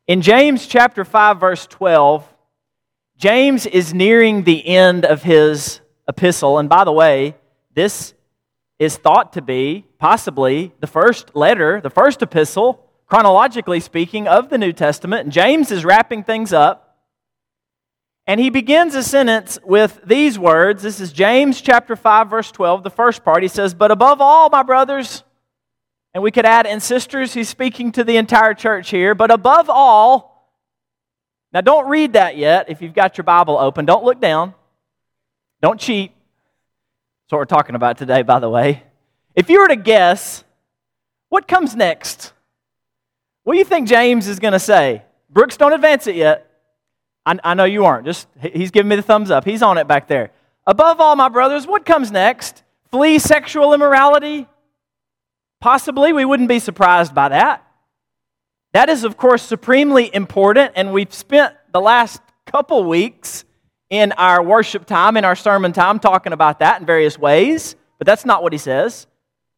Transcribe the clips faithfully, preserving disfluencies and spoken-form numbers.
In James chapter five, verse twelve, James is nearing the end of his epistle. And by the way, this is thought to be possibly the first letter, the first epistle, chronologically speaking, of the New Testament. And James is wrapping things up. And he begins a sentence with these words. This is James chapter five, verse twelve, the first part. He says, "But above all, my brothers," and we could add, "and sisters," he's speaking to the entire church here, "but above all," now don't read that yet if you've got your Bible open. Don't look down. Don't cheat. That's what we're talking about today, by the way. If you were to guess, what comes next? What do you think James is going to say? Brooks, don't advance it yet. I, I know you aren't. Just he's giving me the thumbs up. He's on it back there. Above all, my brothers, what comes next? Flee sexual immorality? Possibly. We wouldn't be surprised by that. That is, of course, supremely important, and we've spent the last couple weeks in our worship time, in our sermon time, talking about that in various ways, but that's not what he says.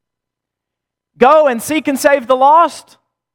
Go and seek and save the lost?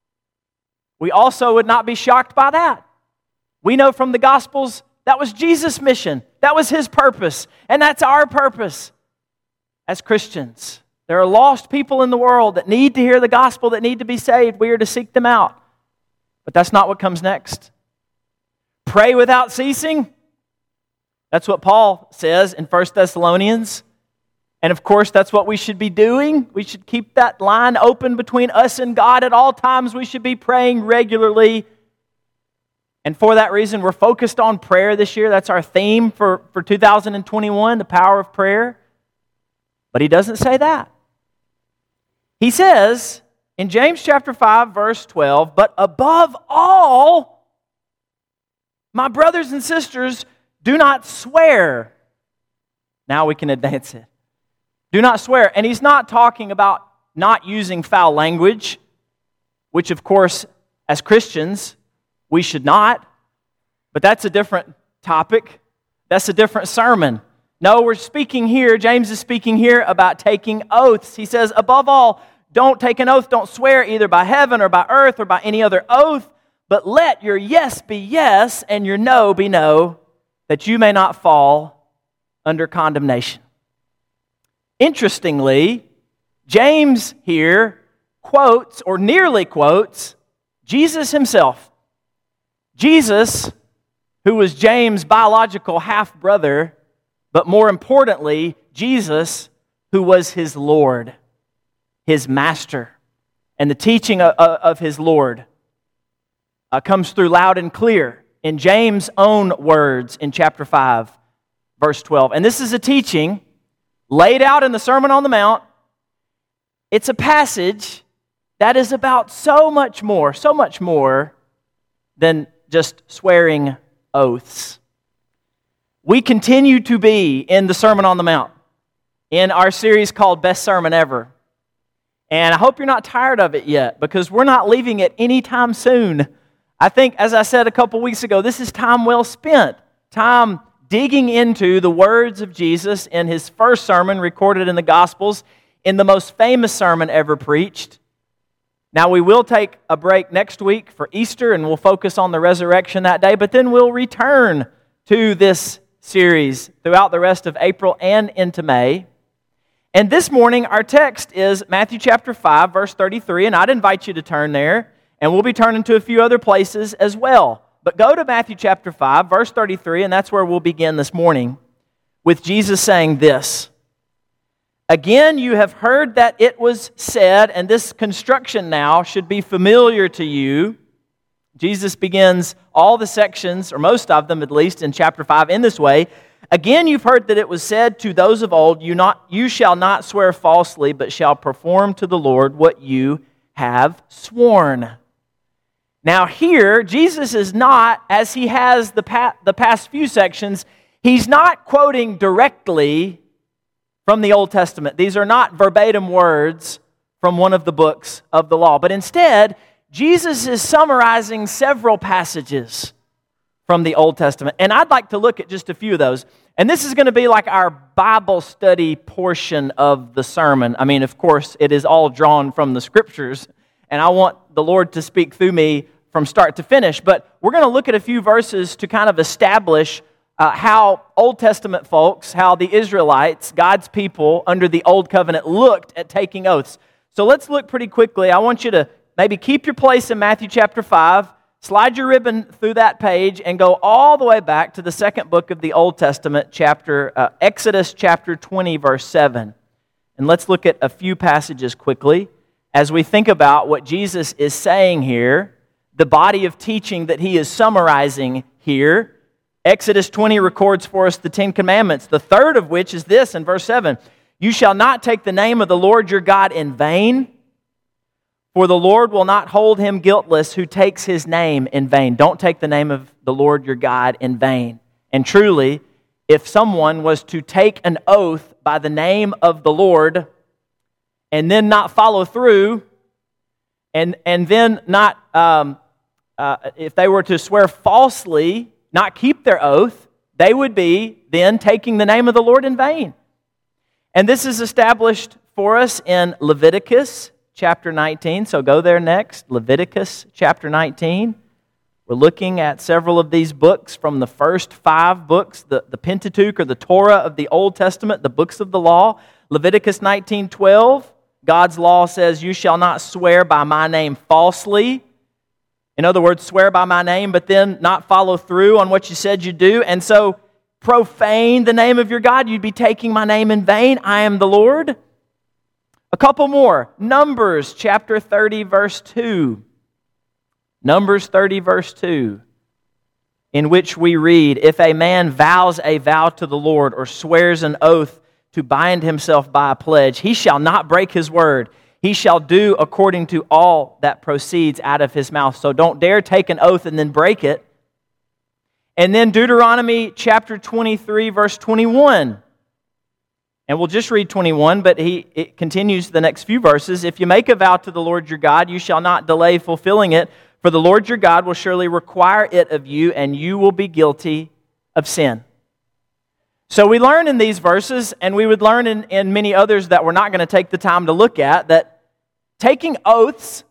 We also would not be shocked by that. We know from the Gospels that was Jesus' mission. That was His purpose. And that's our purpose as Christians. There are lost people in the world that need to hear the gospel, that need to be saved. We are to seek them out. But that's not what comes next. Pray without ceasing? That's what Paul says in First Thessalonians. And of course, that's what we should be doing. We should keep that line open between us and God at all times. We should be praying regularly. And for that reason, we're focused on prayer this year. That's our theme for, for two thousand twenty-one, the power of prayer. But he doesn't say that. He says in James chapter five, verse twelve, "But above all, my brothers and sisters, do not swear." Now we can advance it. Do not swear. And he's not talking about not using foul language, which of course, as Christians, we should not. But that's a different topic. That's a different sermon. No, we're speaking here, James is speaking here about taking oaths. He says, above all, don't take an oath, don't swear either by heaven or by earth or by any other oath, but let your yes be yes and your no be no, that you may not fall under condemnation. Interestingly, James here quotes, or nearly quotes, Jesus himself. Jesus, who was James' biological half-brother, but more importantly, Jesus, who was his Lord, his master, and the teaching of, of his Lord uh, comes through loud and clear in James' own words in chapter five, verse twelve. And this is a teaching laid out in the Sermon on the Mount. It's a passage that is about so much more, so much more than just swearing oaths. We continue to be in the Sermon on the Mount, in our series called Best Sermon Ever. And I hope you're not tired of it yet, because we're not leaving it anytime soon. I think, as I said a couple weeks ago, this is time well spent. Time digging into the words of Jesus in His first sermon recorded in the Gospels, in the most famous sermon ever preached. Now, we will take a break next week for Easter, and we'll focus on the resurrection that day, but then we'll return to this series throughout the rest of April and into May. And this morning, our text is Matthew chapter five, verse thirty-three, and I'd invite you to turn there, and we'll be turning to a few other places as well. But go to Matthew chapter five, verse thirty-three, and that's where we'll begin this morning, with Jesus saying this: "Again, you have heard that it was said," and this construction now should be familiar to you. Jesus begins all the sections, or most of them at least, in chapter five in this way. "Again, you've heard that it was said to those of old, you, not, you shall not swear falsely, but shall perform to the Lord what you have sworn." Now here, Jesus is not, as he has the, pa- the past few sections, he's not quoting directly from the Old Testament. These are not verbatim words from one of the books of the law. But instead, Jesus is summarizing several passages from the Old Testament. And I'd like to look at just a few of those. And this is going to be like our Bible study portion of the sermon. I mean, of course, it is all drawn from the Scriptures. And I want the Lord to speak through me from start to finish. But we're going to look at a few verses to kind of establish uh, how Old Testament folks, how the Israelites, God's people under the Old Covenant, looked at taking oaths. So let's look pretty quickly. I want you to maybe keep your place in Matthew chapter five, slide your ribbon through that page, and go all the way back to the second book of the Old Testament, chapter uh, Exodus chapter twenty, verse seven. And let's look at a few passages quickly as we think about what Jesus is saying here, the body of teaching that he is summarizing here. Exodus twenty records for us the Ten Commandments, the third of which is this in verse seven. You shall not take the name of the Lord your God in vain, for the Lord will not hold him guiltless who takes his name in vain. Don't take the name of the Lord your God in vain. And truly, if someone was to take an oath by the name of the Lord and then not follow through, and, and then not, um, uh, if they were to swear falsely, not keep their oath, they would be then taking the name of the Lord in vain. And this is established for us in Leviticus chapter nineteen. So go there next, Leviticus chapter nineteen. We're looking at several of these books from the first five books, the, the Pentateuch or the Torah of the Old Testament, the books of the law. Leviticus nineteen twelve, God's law says, you shall not swear by my name falsely. In other words, swear by my name, but then not follow through on what you said you'd do. And so profane the name of your God. You'd be taking my name in vain. I am the Lord. A couple more. Numbers chapter thirty, verse two. Numbers thirty, verse two, in which we read, if a man vows a vow to the Lord or swears an oath to bind himself by a pledge, he shall not break his word. He shall do according to all that proceeds out of his mouth. So don't dare take an oath and then break it. And then Deuteronomy chapter twenty-three, verse twenty-one. And we'll just read twenty-one, but he it continues the next few verses. If you make a vow to the Lord your God, you shall not delay fulfilling it, for the Lord your God will surely require it of you, and you will be guilty of sin. So we learn in these verses, and we would learn in, in many others that we're not going to take the time to look at, that taking oaths,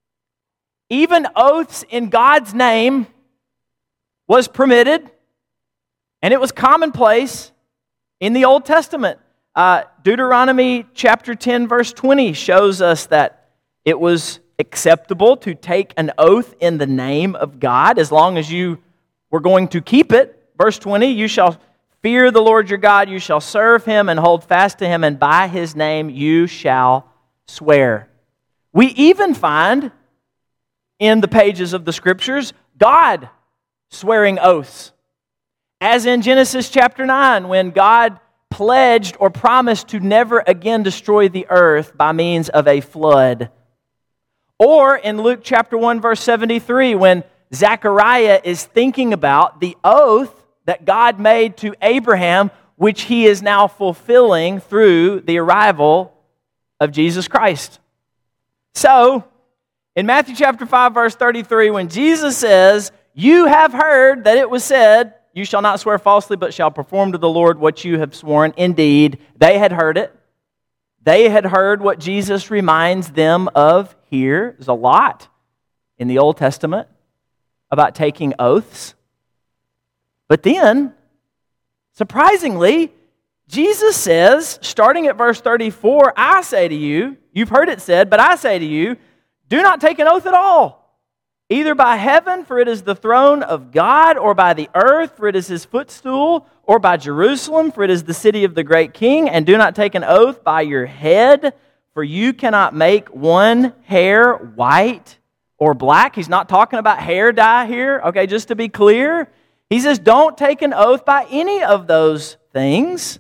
even oaths in God's name, was permitted, and it was commonplace in the Old Testament. Uh, Deuteronomy chapter ten, verse twenty shows us that it was acceptable to take an oath in the name of God as long as you were going to keep it. Verse twenty, you shall fear the Lord your God, you shall serve him and hold fast to him, and by his name you shall swear. We even find in the pages of the Scriptures God swearing oaths. As in Genesis chapter nine, when God pledged or promised to never again destroy the earth by means of a flood. Or in Luke chapter one, verse seventy-three, when Zechariah is thinking about the oath that God made to Abraham, which he is now fulfilling through the arrival of Jesus Christ. So, in Matthew chapter five, verse thirty-three, when Jesus says, you have heard that it was said, you shall not swear falsely, but shall perform to the Lord what you have sworn. Indeed, they had heard it. They had heard what Jesus reminds them of here. There's a lot in the Old Testament about taking oaths. But then, surprisingly, Jesus says, starting at verse thirty-four, I say to you, you've heard it said, but I say to you, do not take an oath at all, either by heaven, for it is the throne of God, or by the earth, for it is his footstool, or by Jerusalem, for it is the city of the great king, and do not take an oath by your head, for you cannot make one hair white or black. He's not talking about hair dye here, okay, just to be clear. He says, don't take an oath by any of those things.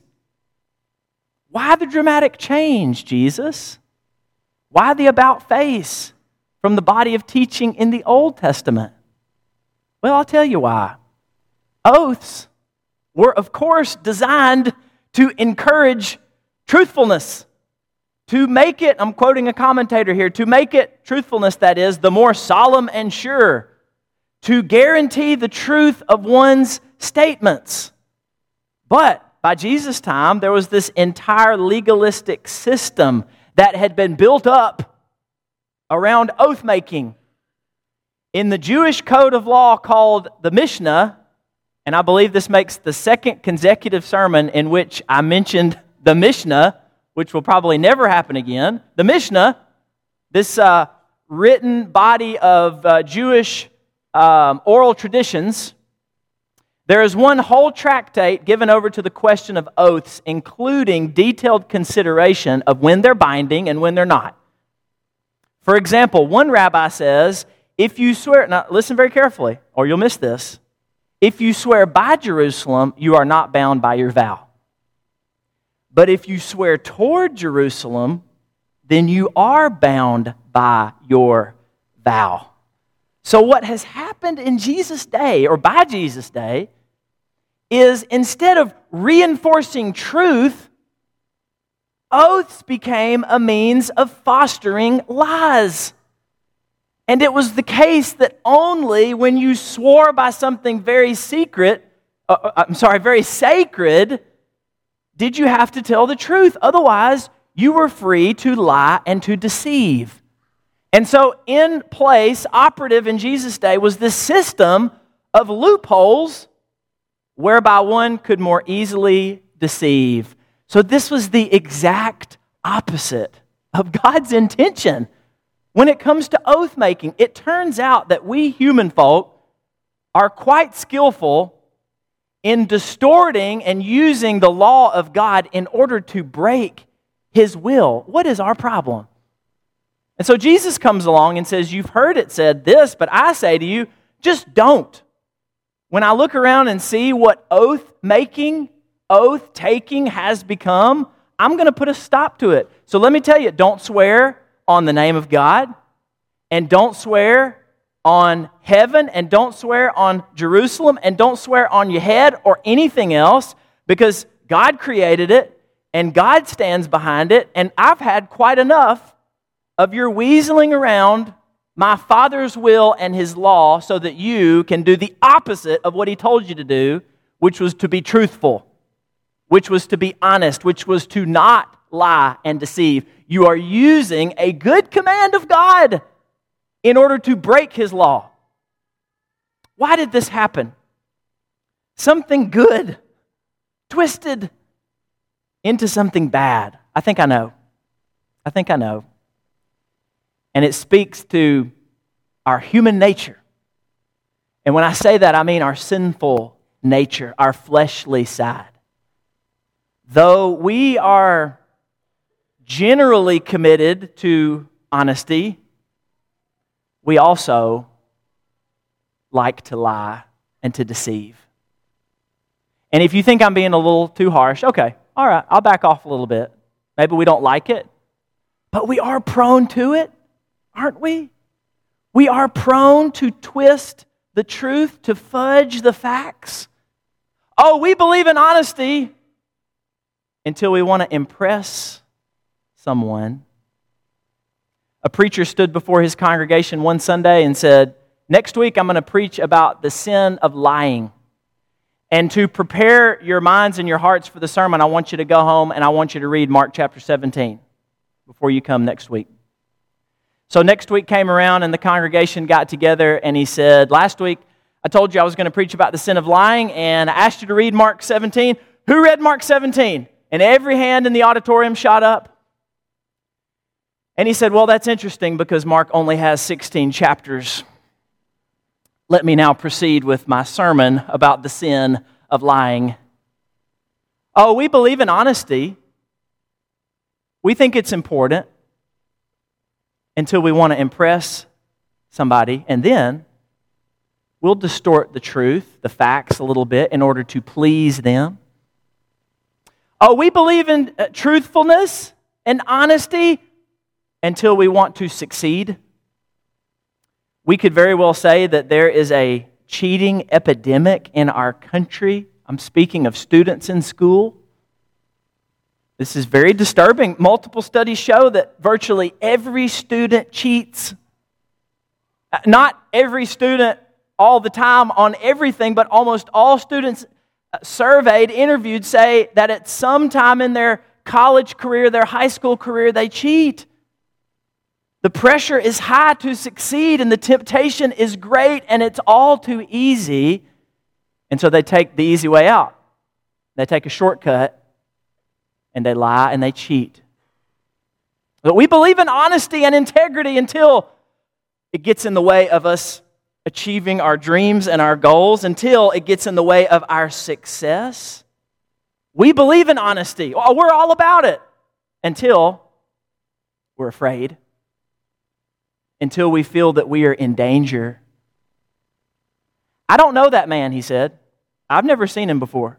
Why the dramatic change, Jesus? Why the about face from the body of teaching in the Old Testament? Well, I'll tell you why. Oaths were, of course, designed to encourage truthfulness. To make it, I'm quoting a commentator here, to make it, truthfulness that is, the more solemn and sure. To guarantee the truth of one's statements. But by Jesus' time, there was this entire legalistic system that had been built up around oath-making. In the Jewish code of law called the Mishnah, and I believe this makes the second consecutive sermon in which I mentioned the Mishnah, which will probably never happen again. The Mishnah, this uh, written body of uh, Jewish um, oral traditions, there is one whole tractate given over to the question of oaths, including detailed consideration of when they're binding and when they're not. For example, one rabbi says, if you swear, now listen very carefully, or you'll miss this. If you swear by Jerusalem, you are not bound by your vow. But if you swear toward Jerusalem, then you are bound by your vow. So what has happened in Jesus' day, or by Jesus' day, is instead of reinforcing truth, oaths became a means of fostering lies. And it was the case that only when you swore by something very secret, uh, I'm sorry, very sacred, did you have to tell the truth. Otherwise, you were free to lie and to deceive. And so in place, operative in Jesus' day, was this system of loopholes whereby one could more easily deceive. So this was the exact opposite of God's intention. When it comes to oath making, it turns out that we human folk are quite skillful in distorting and using the law of God in order to break His will. What is our problem? And so Jesus comes along and says, you've heard it said this, but I say to you, just don't. When I look around and see what oath making, oath taking has become, I'm going to put a stop to it. So let me tell you, don't swear on the name of God, and don't swear on heaven, and don't swear on Jerusalem, and don't swear on your head or anything else, because God created it, and God stands behind it, and I've had quite enough of your weaseling around my Father's will and His law so that you can do the opposite of what He told you to do, which was to be truthful, which was to be honest, which was to not lie and deceive. You are using a good command of God in order to break His law. Why did this happen? Something good twisted into something bad. I think I know. I think I know. And it speaks to our human nature. And when I say that, I mean our sinful nature, our fleshly side. Though we are generally committed to honesty, we also like to lie and to deceive. And if you think I'm being a little too harsh, okay, all right, I'll back off a little bit. Maybe we don't like it, but we are prone to it, aren't we? We are prone to twist the truth, to fudge the facts. Oh, we believe in honesty until we want to impress someone. A preacher stood before his congregation one Sunday and said, next week I'm going to preach about the sin of lying. And to prepare your minds and your hearts for the sermon, I want you to go home and I want you to read Mark chapter seventeen before you come next week. So next week came around and the congregation got together and he said, last week I told you I was going to preach about the sin of lying and I asked you to read Mark seventeen. Who read Mark seventeen? And every hand in the auditorium shot up. And he said, well, that's interesting because Mark only has sixteen chapters. Let me now proceed with my sermon about the sin of lying. Oh, we believe in honesty. We think it's important until we want to impress somebody, and then we'll distort the truth, the facts a little bit in order to please them. Oh, we believe in uh, truthfulness and honesty until we want to succeed. We could very well say that there is a cheating epidemic in our country. I'm speaking of students in school. This is very disturbing. Multiple studies show that virtually every student cheats. Not every student all the time on everything, but almost all students surveyed, interviewed, say that at some time in their college career, their high school career, they cheat. The pressure is high to succeed, and the temptation is great, and it's all too easy. And so they take the easy way out. They take a shortcut, and they lie and they cheat. But we believe in honesty and integrity until it gets in the way of us achieving our dreams and our goals, until it gets in the way of our success. We believe in honesty. We're all about it until we're afraid, until we feel that we are in danger. I don't know that man, he said. I've never seen him before.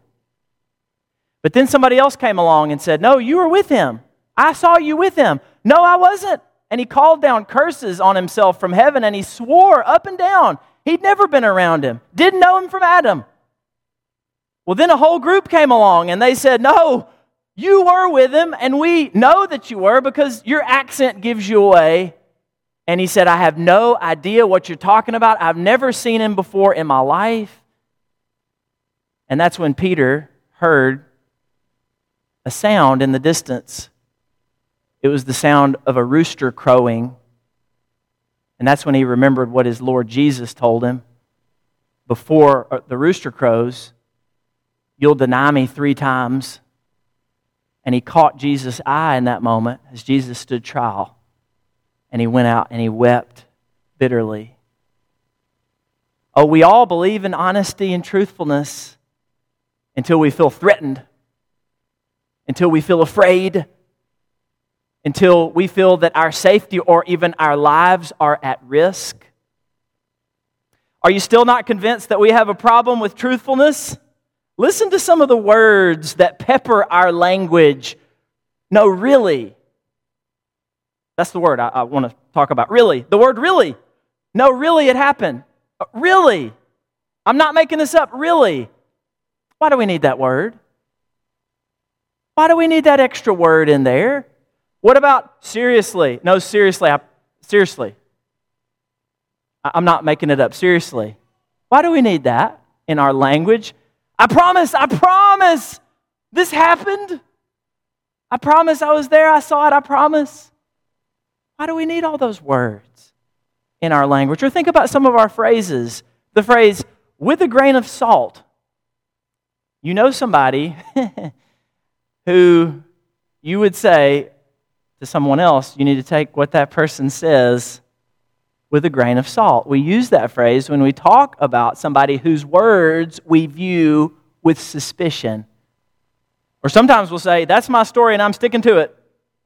But then somebody else came along and said, no, you were with him. I saw you with him. No, I wasn't. And he called down curses on himself from heaven, and he swore up and down he'd never been around him, didn't know him from Adam. Well, then a whole group came along, and they said, no, you were with him, and we know that you were because your accent gives you away. And he said, I have no idea what you're talking about. I've never seen him before in my life. And that's when Peter heard a sound in the distance. It was the sound of a rooster crowing. And that's when he remembered what his Lord Jesus told him. Before the rooster crows, you'll deny me three times. And he caught Jesus' eye in that moment as Jesus stood trial. And he went out and he wept bitterly. Oh, we all believe in honesty and truthfulness until we feel threatened, until we feel afraid, until we feel that our safety or even our lives are at risk. Are you still not convinced that we have a problem with truthfulness? Listen to some of the words that pepper our language. No, really. That's the word I, I want to talk about. Really. The word really. No, really, it happened. Really. I'm not making this up. Really. Why do we need that word? Why do we need that extra word in there? What about seriously? No, seriously. I, seriously. I, I'm not making it up. Seriously. Why do we need that in our language? I promise, I promise this happened. I promise I was there. I saw it. I promise. Why do we need all those words in our language? Or think about some of our phrases. The phrase, with a grain of salt. You know somebody who you would say to someone else, you need to take what that person says with a grain of salt. We use that phrase when we talk about somebody whose words we view with suspicion. Or sometimes we'll say, that's my story and I'm sticking to it.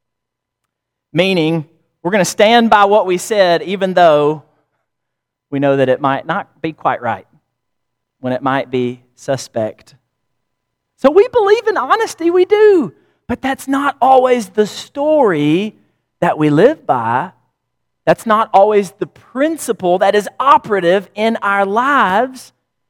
Meaning, we're going to stand by what we said even though we know that it might not be quite right, when it might be suspect. So we believe in honesty, we do. But that's not always the story that we live by. That's not always the principle that is operative in our lives.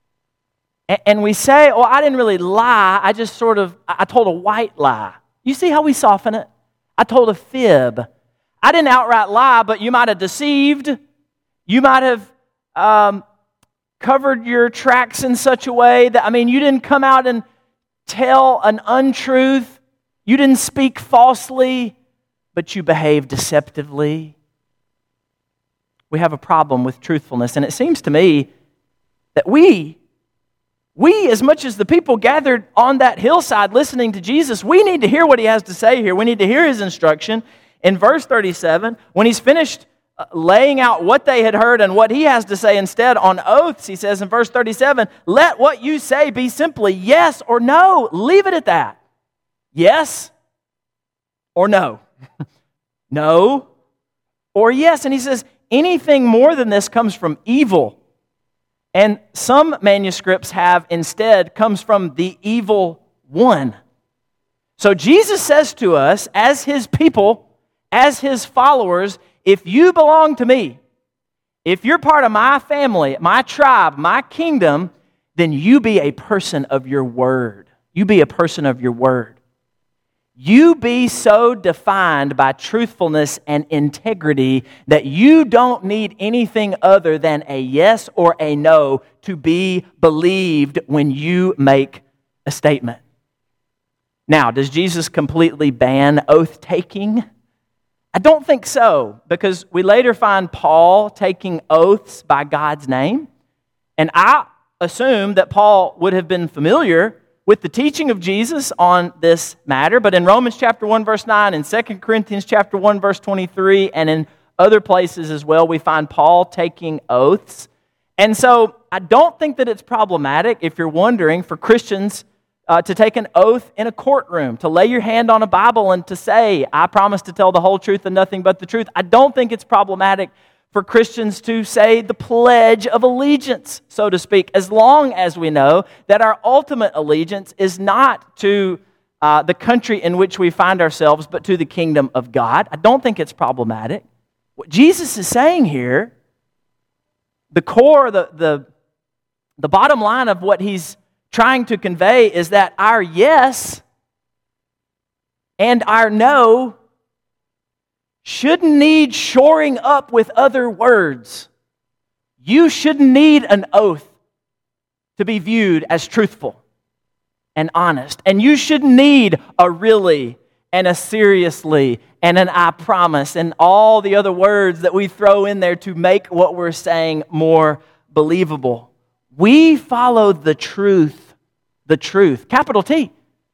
And we say, oh, I didn't really lie. I just sort of, I told a white lie. You see how we soften it? I told a fib. I didn't outright lie, but you might have deceived. You might have um, covered your tracks in such a way that, I mean, you didn't come out and tell an untruth. You didn't speak falsely, but you behaved deceptively. We have a problem with truthfulness, and it seems to me that we, we, as much as the people gathered on that hillside listening to Jesus, we need to hear what he has to say here. We need to hear his instruction. In verse thirty-seven, when he's finished laying out what they had heard and what he has to say instead on oaths, he says in verse thirty-seven, let what you say be simply yes or no. Leave it at that. Yes or no. No or yes. And he says, anything more than this comes from evil. And some manuscripts have instead comes from the evil one. So Jesus says to us, as his people, as his followers, if you belong to me, if you're part of my family, my tribe, my kingdom, then you be a person of your word. You be a person of your word. You be so defined by truthfulness and integrity that you don't need anything other than a yes or a no to be believed when you make a statement. Now, does Jesus completely ban oath-taking? I don't think so, because we later find Paul taking oaths by God's name. And I assume that Paul would have been familiar with the teaching of Jesus on this matter. But in Romans chapter one, verse nine, in Second Corinthians chapter one, verse twenty-three, and in other places as well, we find Paul taking oaths. And so I don't think that it's problematic, if you're wondering, for Christians uh, to take an oath in a courtroom, to lay your hand on a Bible and to say, I promise to tell the whole truth and nothing but the truth. I don't think it's problematic for Christians to say the Pledge of Allegiance, so to speak, as long as we know that our ultimate allegiance is not to uh, the country in which we find ourselves, but to the kingdom of God. I don't think it's problematic. What Jesus is saying here, the core, the, the, the bottom line of what he's trying to convey is that our yes and our no shouldn't need shoring up with other words. You shouldn't need an oath to be viewed as truthful and honest. And you shouldn't need a really and a seriously and an I promise and all the other words that we throw in there to make what we're saying more believable. We follow the truth, the truth, capital T.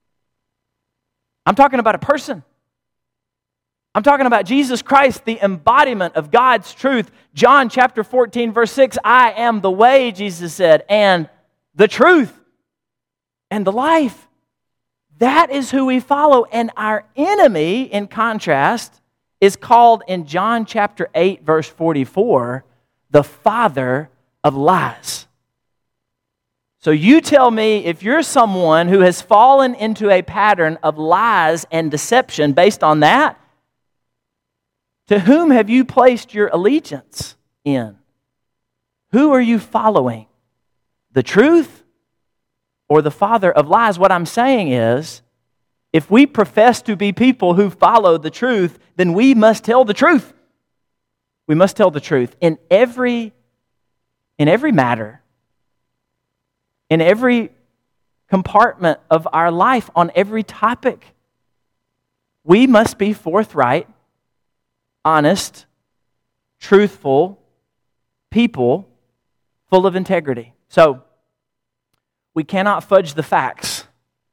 I'm talking about a person. I'm talking about Jesus Christ, the embodiment of God's truth. John chapter fourteen, verse six, I am the way, Jesus said, and the truth and the life. That is who we follow. And our enemy, in contrast, is called in John chapter eight, verse forty-four, the father of lies. So you tell me, if you're someone who has fallen into a pattern of lies and deception based on that, to whom have you placed your allegiance in? Who are you following? The truth or the father of lies? What I'm saying is, if we profess to be people who follow the truth, then we must tell the truth. We must tell the truth in every, in every matter, in every compartment of our life, on every topic. We must be forthright, honest, truthful people full of integrity. So, we cannot fudge the facts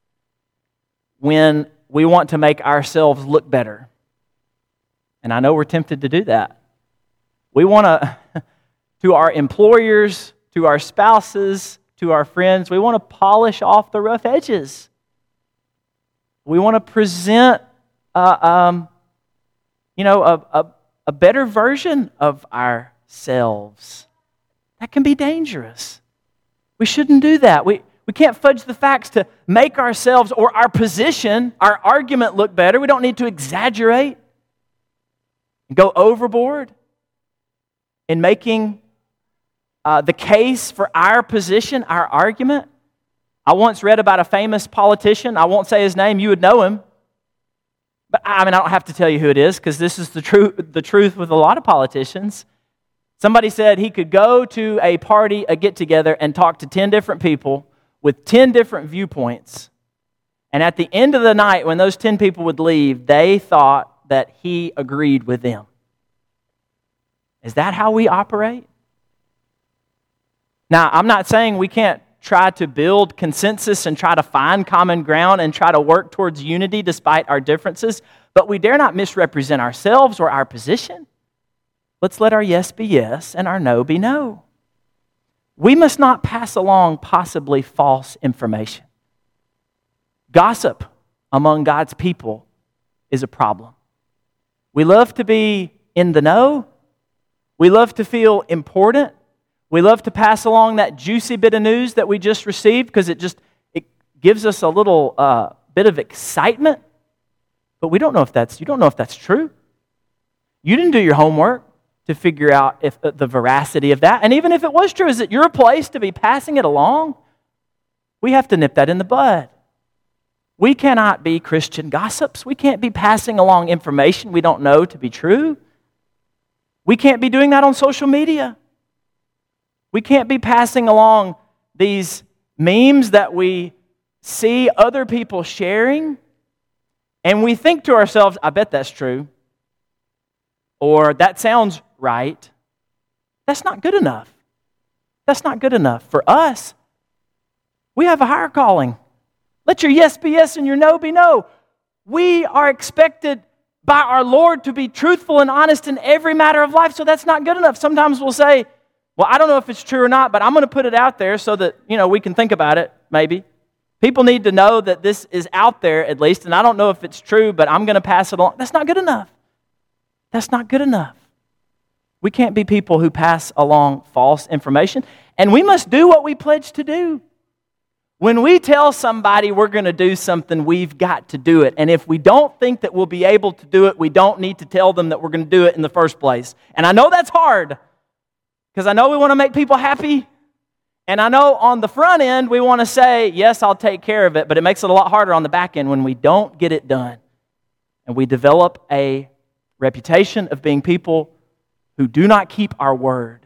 when we want to make ourselves look better. And I know we're tempted to do that. We want to, to our employers, to our spouses, to our friends, we want to polish off the rough edges. We want to present uh, um, you know, a, a, a better version of ourselves. That can be dangerous. We shouldn't do that. We, we can't fudge the facts to make ourselves or our position, our argument look better. We don't need to exaggerate and go overboard in making uh, the case for our position, our argument. I once read about a famous politician. I won't say his name. You would know him. But I mean, I don't have to tell you who it is, because this is the truth, the truth with a lot of politicians. Somebody said he could go to a party, a get-together, and talk to ten different people with ten different viewpoints. And at the end of the night, when those ten people would leave, they thought that he agreed with them. Is that how we operate? Now, I'm not saying we can't try to build consensus and try to find common ground and try to work towards unity despite our differences, but we dare not misrepresent ourselves or our position. Let's let our yes be yes and our no be no. We must not pass along possibly false information. Gossip among God's people is a problem. We love to be in the know. We love to feel important. We love to pass along that juicy bit of news that we just received because it just it gives us a little uh, bit of excitement. But we don't know if that's you don't know if that's true. You didn't do your homework to figure out if uh, the veracity of that. And even if it was true, is it your place to be passing it along? We have to nip that in the bud. We cannot be Christian gossips. We can't be passing along information we don't know to be true. We can't be doing that on social media. We can't be passing along these memes that we see other people sharing, and we think to ourselves, I bet that's true. or that sounds right. That's not good enough. That's not good enough. For us, we have a higher calling. Let your yes be yes and your no be no. We are expected by our Lord to be truthful and honest in every matter of life, so that's not good enough. Sometimes we'll say, well, I don't know if it's true or not, but I'm going to put it out there so that, you know, we can think about it, maybe. People need to know that this is out there at least, and I don't know if it's true, but I'm going to pass it along. That's not good enough. That's not good enough. We can't be people who pass along false information, and we must do what we pledge to do. When we tell somebody we're going to do something, we've got to do it. And if we don't think that we'll be able to do it, we don't need to tell them that we're going to do it in the first place. And I know that's hard, because I know we want to make people happy. And I know on the front end, we want to say, yes, I'll take care of it. But it makes it a lot harder on the back end when we don't get it done. And we develop a reputation of being people who do not keep our word.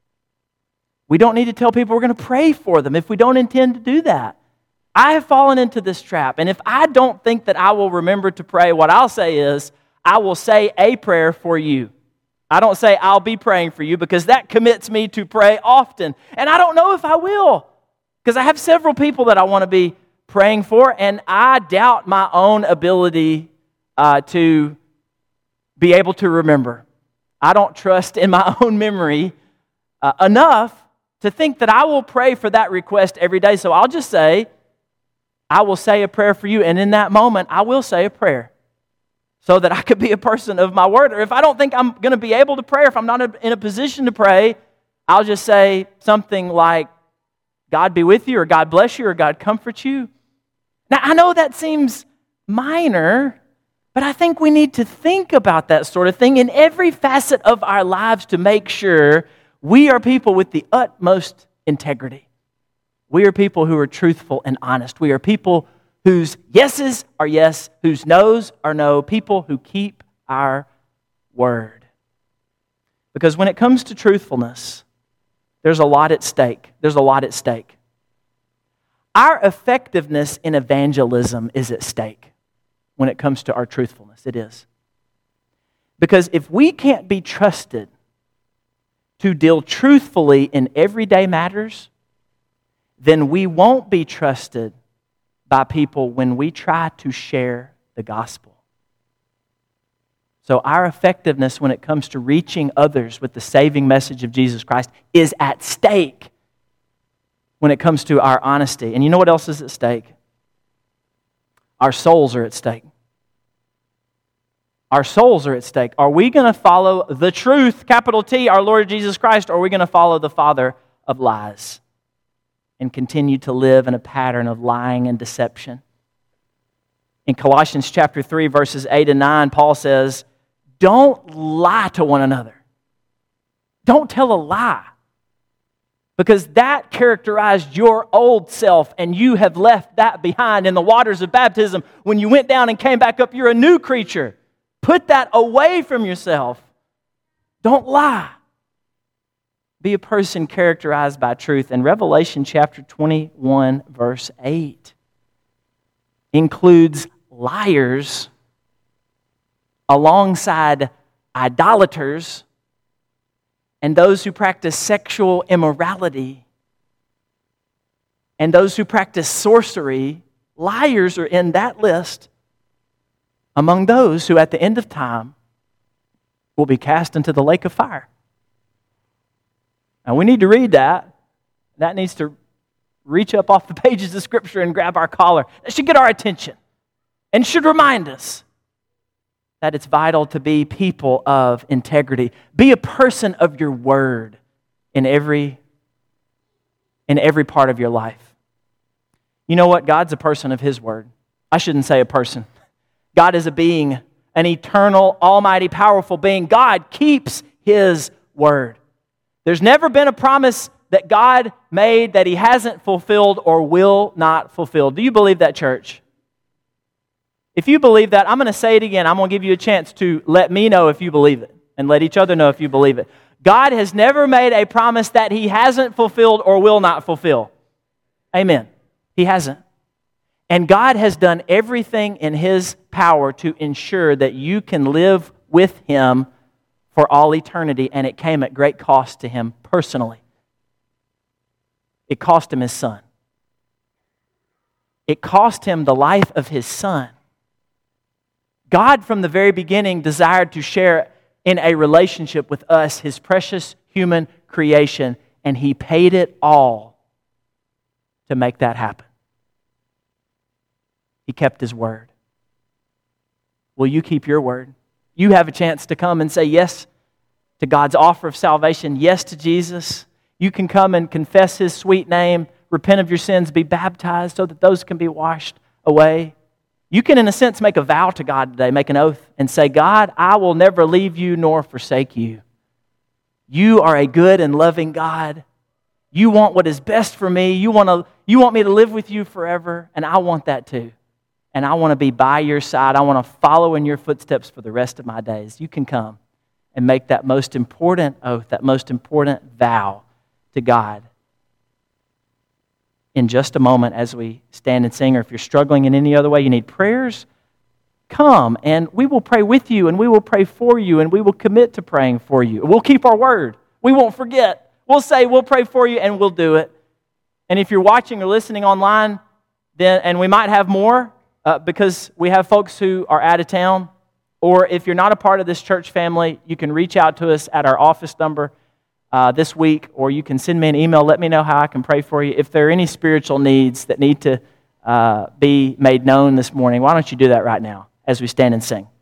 We don't need to tell people we're going to pray for them if we don't intend to do that. I have fallen into this trap, and if I don't think that I will remember to pray, what I'll say is, I will say a prayer for you. I don't say I'll be praying for you, because that commits me to pray often. And I don't know if I will, because I have several people that I want to be praying for, and I doubt my own ability uh, to be able to remember. I don't trust in my own memory uh, enough to think that I will pray for that request every day. So I'll just say, I will say a prayer for you, and in that moment, I will say a prayer so that I could be a person of my word. Or if I don't think I'm going to be able to pray, or if I'm not in a position to pray, I'll just say something like, God be with you, or God bless you, or God comfort you. Now, I know that seems minor, but I think we need to think about that sort of thing in every facet of our lives to make sure we are people with the utmost integrity. We are people who are truthful and honest. We are people whose yeses are yes, whose no's are no, people who keep our word. Because when it comes to truthfulness, there's a lot at stake. There's a lot at stake. Our effectiveness in evangelism is at stake when it comes to our truthfulness. It is. Because if we can't be trusted to deal truthfully in everyday matters, then we won't be trusted by people when we try to share the gospel. So our effectiveness when it comes to reaching others with the saving message of Jesus Christ is at stake when it comes to our honesty. And you know what else is at stake? Our souls are at stake. Our souls are at stake. Are we going to follow the truth, capital T, our Lord Jesus Christ, or are we going to follow the father of lies and continue to live in a pattern of lying and deception? In Colossians chapter three, verses eight and nine, Paul says, don't lie to one another. Don't tell a lie. Because that characterized your old self, and you have left that behind in the waters of baptism. When you went down and came back up, you're a new creature. Put that away from yourself. Don't lie. Be a person characterized by truth. And Revelation chapter twenty-one, verse eight includes liars alongside idolaters and those who practice sexual immorality and those who practice sorcery. Liars are in that list among those who at the end of time will be cast into the lake of fire. Now we need to read that. That needs to reach up off the pages of Scripture and grab our collar. That should get our attention and should remind us that it's vital to be people of integrity. Be a person of your word in every, in every part of your life. You know what? God's a person of His word. I shouldn't say a person. God is a being, an eternal, almighty, powerful being. God keeps His word. There's never been a promise that God made that He hasn't fulfilled or will not fulfill. Do you believe that, church? If you believe that, I'm going to say it again. I'm going to give you a chance to let me know if you believe it and let each other know if you believe it. God has never made a promise that He hasn't fulfilled or will not fulfill. Amen. He hasn't. And God has done everything in His power to ensure that you can live with Him for all eternity, and it came at great cost to him personally. It cost him his son. It cost him the life of his son. God, from the very beginning, desired to share in a relationship with us, his precious human creation, and he paid it all to make that happen. He kept his word. Will you keep your word? You have a chance to come and say yes to God's offer of salvation, yes to Jesus. You can come and confess his sweet name, repent of your sins, be baptized so that those can be washed away. You can, in a sense, make a vow to God today, make an oath, and say, God, I will never leave you nor forsake you. You are a good and loving God. You want what is best for me. You want to, you want me to live with you forever, and I want that too. And I want to be by your side. I want to follow in your footsteps for the rest of my days. You can come and make that most important oath, that most important vow to God in just a moment as we stand and sing. Or if you're struggling in any other way, you need prayers, come and we will pray with you and we will pray for you and we will commit to praying for you. We'll keep our word. We won't forget. We'll say we'll pray for you and we'll do it. And if you're watching or listening online, then and we might have more uh, because we have folks who are out of town. Or if you're not a part of this church family, you can reach out to us at our office number Uh, this week, or you can send me an email. Let me know how I can pray for you. If there are any spiritual needs that need to uh, be made known this morning, why don't you do that right now as we stand and sing?